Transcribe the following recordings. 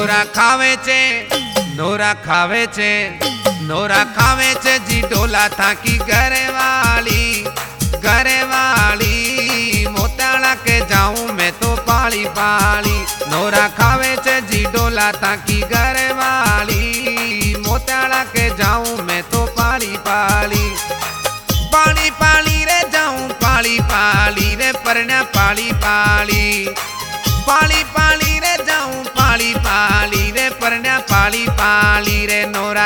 Nora खावे चे जी डोला था की घरे वाली मोताला के जाऊं मैं तो पाली पाली। नोरा खावे चे जी डोला था की घरे वाली मोताला के जाऊं मैं तो पाली पाली। पाली पाली रे जाऊं पाली पाली रे परण्या पाली पाली। पाली पाली रे जाऊं पाली पाली रे परण्या पाली पाली रे। नोरा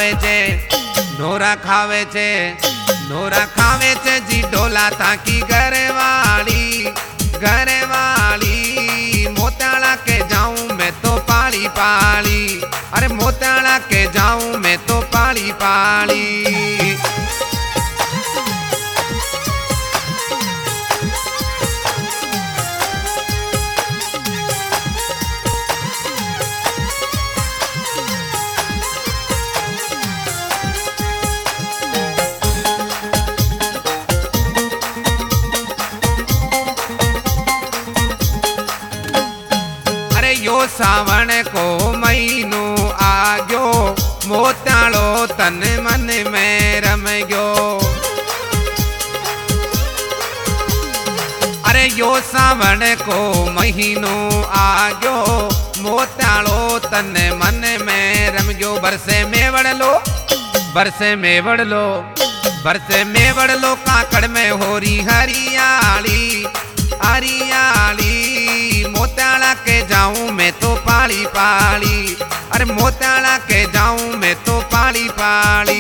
खावे चे जी डोला था की घरे वाली मोताला के जाऊं मैं तो पाली पाली। अरे मोताला के जाऊं मैं तो पाली पाली। यो सावण को महीनो आग्यो मोतालो तन मन में रम गयो। अरे यो सावण को महीनो आग्यो मोतालो तन मन में रम गयो। बरसे मेवड़ लो काकड़ में होरी हरियाली मोताला के जाऊं मैं तो पाली पाली। अरे मोताला के जाऊं मैं तो पाली पाली।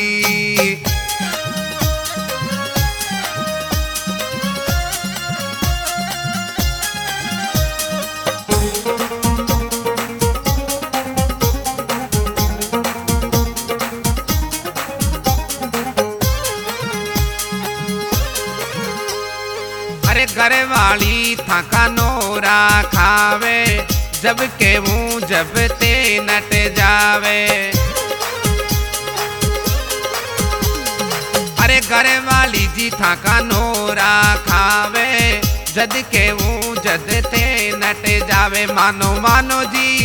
अरे घरे वाली था का नोरा खावे जब केवूं जब ते नट जावे। अरे घरे वाली जी था का नोरा खावे जद केवूं जद ते नट जावे। मानो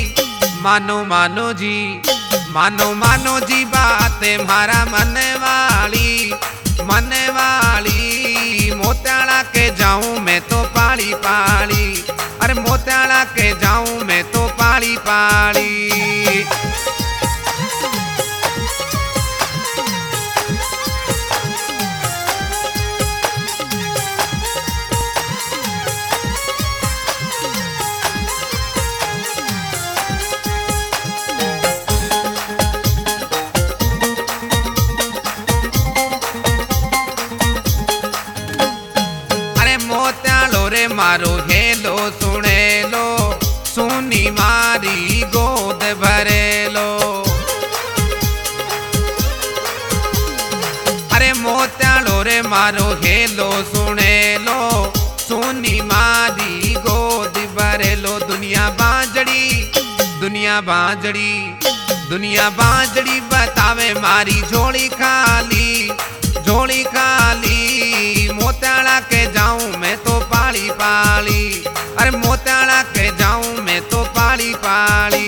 जी बात मारा मन वाली मोताला के जाऊं मैं तो पाली पाली। अरे मोताला के जाऊं मैं तो पाली पाली। मारो हेलो सुने लो सुनी मारी गोद भरे लो। अरे मोत्यालो रे मारो हेलो सुने लो सुनी मारी गोद भरे लो। दुनिया बांजड़ी बतावे मारी झोली खाली मोताला के जाऊं मैं तो पाली पाली। अरे मोताला के जाऊं मैं तो पाली पाली।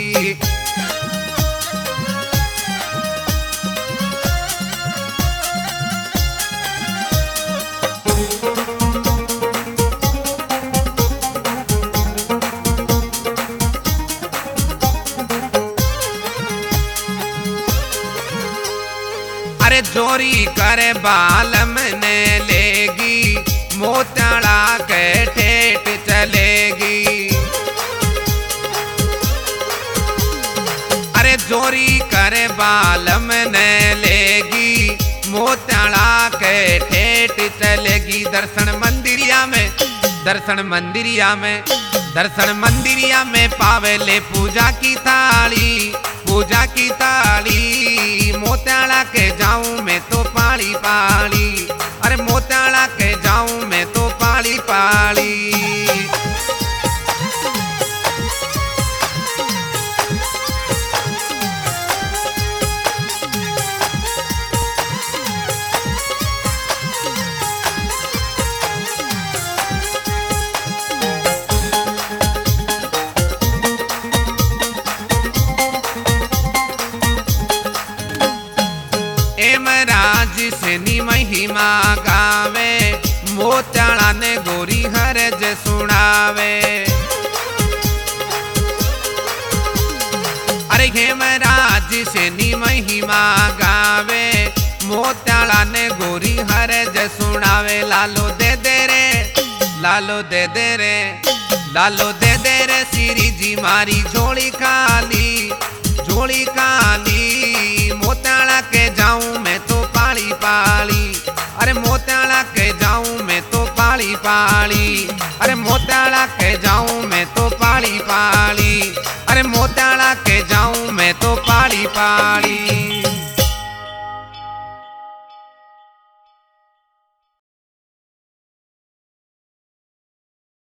अरे जोरी करे बालम ने लेगी मोताला के ठेठ चलेगी। अरे जोरी करे बालम ने लेगी मोताला के ठेठ चलेगी। दर्शन मंदिरिया में पावे ले पूजा की थाली मोताला के जाऊं मैं तो पाली पाली। अरे मोताला के जाऊं मैं तो पाली पाली। लालो दे दे रे सीरी जी मारी झोली खाली मोत्याला के जाऊं मैं तो पाली पाली। अरे मोत्याला के जाऊं मैं तो पाली पाली। अरे मोत्याला